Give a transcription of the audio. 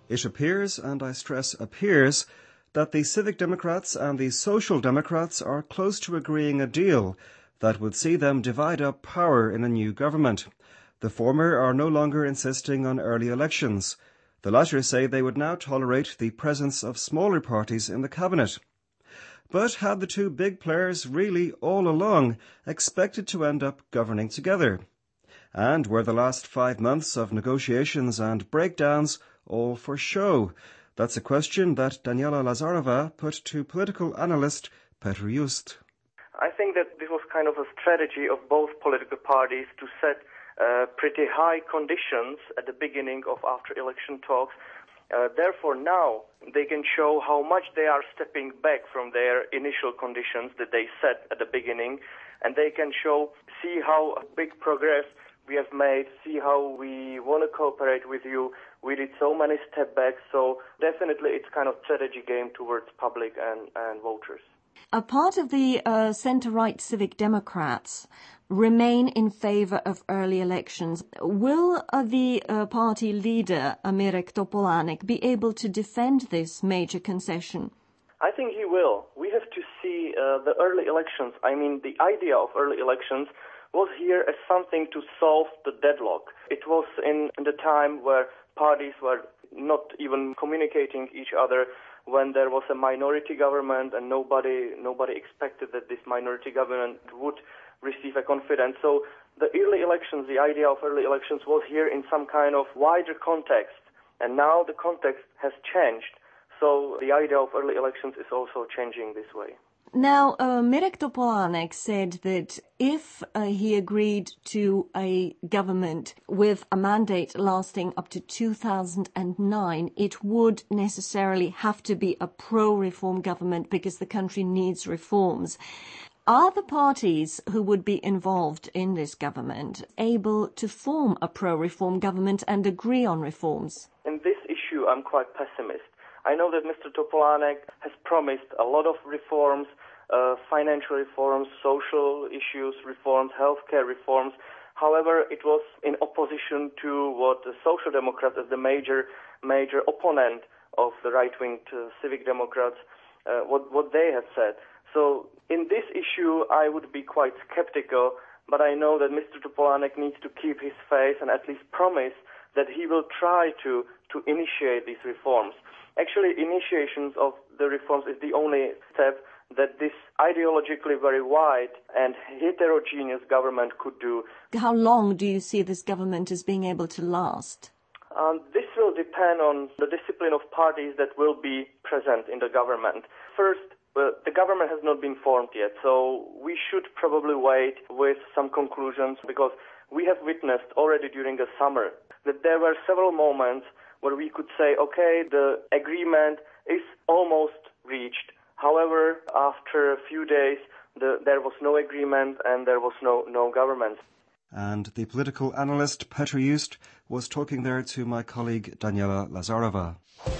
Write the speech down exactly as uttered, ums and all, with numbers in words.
It appears, and I stress appears, that the Civic Democrats and the Social Democrats are close to agreeing a deal that would see them divide up power in a new government. The former are no longer insisting on early elections. The latter say they would now tolerate the presence of smaller parties in the cabinet. But had the two big players really all along expected to end up governing together? And were the last five months of negotiations and breakdowns all for show? That's a question that Daniela Lazarova put to political analyst Petr Just. I think that this was kind of a strategy of both political parties to set uh, pretty high conditions at the beginning of after-election talks. Uh, therefore, now they can show how much they are stepping back from their initial conditions that they set at the beginning, and they can show, see how big progress we have made, see how we want to cooperate with you. We did so many step backs, so definitely it's kind of strategy game towards public and, and voters. A part of the uh, centre-right Civic Democrats remain in favour of early elections. Will uh, the uh, party leader, Mirek Topolánek, be able to defend this major concession? I think he will. We have to see uh, the early elections. I mean, the idea of early elections was here as something to solve the deadlock. It was in the time where parties were not even communicating each other, when there was a minority government and nobody nobody expected that this minority government would receive a confidence. So the early elections, the idea of early elections was here in some kind of wider context, and now the context has changed. So the idea of early elections is also changing this way. Now, uh, Mirek Topolánek said that if uh, he agreed to a government with a mandate lasting up to two thousand nine, it would necessarily have to be a pro-reform government because the country needs reforms. Are the parties who would be involved in this government able to form a pro-reform government and agree on reforms? In this issue, I'm quite pessimist. I know that Mister Topolánek has promised a lot of reforms, uh, financial reforms, social issues reforms, healthcare reforms. However, it was in opposition to what the Social Democrats, as the major major opponent of the right-wing uh, Civic Democrats, uh, what, what they have said. So in this issue, I would be quite skeptical, but I know that Mister Topolánek needs to keep his faith and at least promise that he will try to, to initiate these reforms. Actually, initiations of the reforms is the only step that this ideologically very wide and heterogeneous government could do. How long do you see this government as being able to last? Um, this will depend on the discipline of parties that will be present in the government. First, uh, the government has not been formed yet, so we should probably wait with some conclusions, because we have witnessed already during the summer that there were several moments where we could say, okay, the agreement is almost reached. However, after a few days, the, there was no agreement and there was no, no government. And the political analyst Petr Just was talking there to my colleague Daniela Lazarova.